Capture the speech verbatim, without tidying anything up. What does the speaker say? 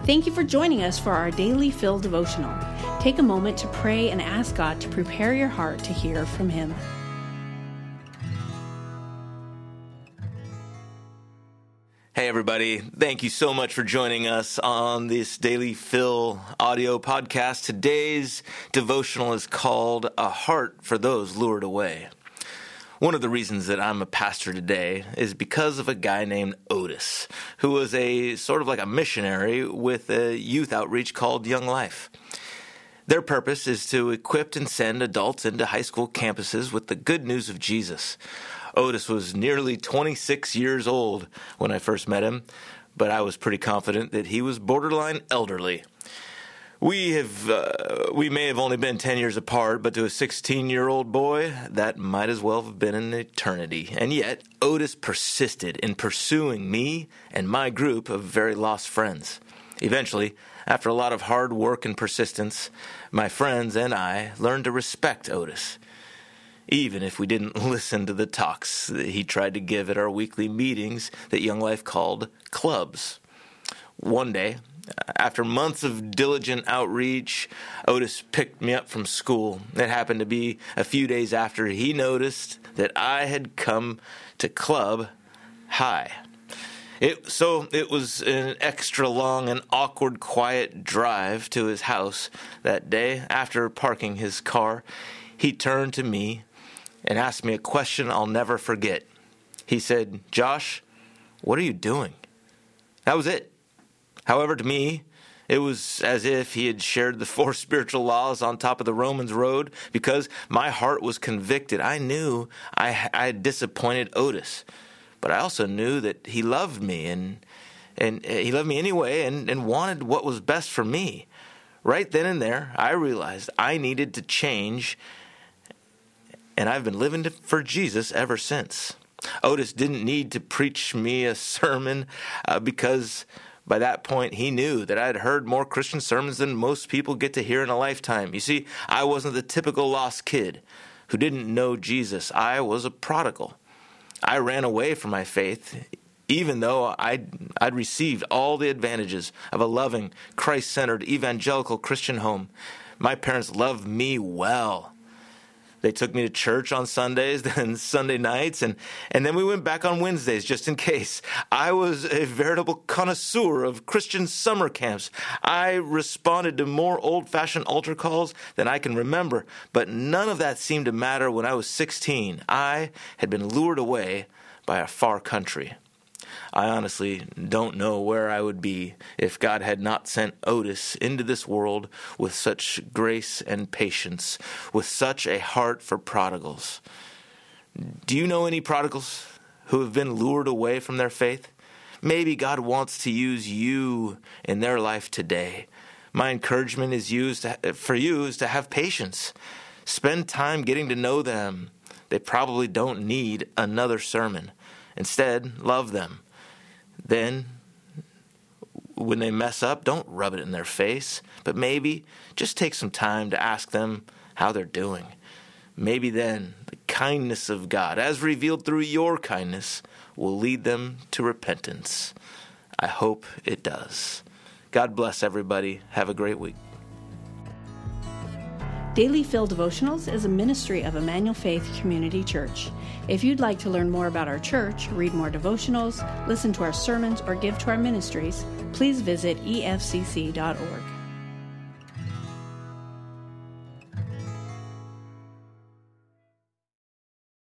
Thank you for joining us for our Daily Fill devotional. Take a moment to pray and ask God to prepare your heart to hear from Him. Hey everybody, thank you so much for joining us on this Daily Fill audio podcast. Today's devotional is called A Heart for Those Lured Away. One of the reasons that I'm a pastor today is because of a guy named Otis, who was a sort of like a missionary with a youth outreach called Young Life. Their purpose is to equip and send adults into high school campuses with the good news of Jesus. Otis was nearly twenty-six years old when I first met him, but I was pretty confident that he was borderline elderly. We have, uh, we may have only been ten years apart, but to a sixteen-year-old boy, that might as well have been an eternity. And yet, Otis persisted in pursuing me and my group of very lost friends. Eventually, after a lot of hard work and persistence, my friends and I learned to respect Otis, even if we didn't listen to the talks that he tried to give at our weekly meetings that Young Life called clubs. One day, after months of diligent outreach, Otis picked me up from school. It happened to be a few days after he noticed that I had come to Club High. It, so it was an extra long and awkward quiet drive to his house that day. After parking his car, he turned to me and asked me a question I'll never forget. He said, "Josh, what are you doing?" That was it. However, to me, it was as if he had shared the four spiritual laws on top of the Romans road, because my heart was convicted. I knew I, I had disappointed Otis, but I also knew that he loved me, and and he loved me anyway, and, and wanted what was best for me. Right then and there, I realized I needed to change, and I've been living to, for Jesus ever since. Otis didn't need to preach me a sermon uh, because by that point, he knew that I had heard more Christian sermons than most people get to hear in a lifetime. You see, I wasn't the typical lost kid who didn't know Jesus. I was a prodigal. I ran away from my faith, even though I'd, I'd received all the advantages of a loving, Christ-centered, evangelical Christian home. My parents loved me well. They took me to church on Sundays, then Sunday nights, and, and then we went back on Wednesdays just in case. I was a veritable connoisseur of Christian summer camps. I responded to more old-fashioned altar calls than I can remember, but none of that seemed to matter when I was sixteen. I had been lured away by a far country. I honestly don't know where I would be if God had not sent Otis into this world with such grace and patience, with such a heart for prodigals. Do you know any prodigals who have been lured away from their faith? Maybe God wants to use you in their life today. My encouragement is used to, for you is to have patience. Spend time getting to know them. They probably don't need another sermon. Instead, love them. Then, when they mess up, don't rub it in their face, but maybe just take some time to ask them how they're doing. Maybe then the kindness of God, as revealed through your kindness, will lead them to repentance. I hope it does. God bless everybody. Have a great week. Daily Fill Devotionals is a ministry of Emmanuel Faith Community Church. If you'd like to learn more about our church, read more devotionals, listen to our sermons, or give to our ministries, please visit E F C C dot org.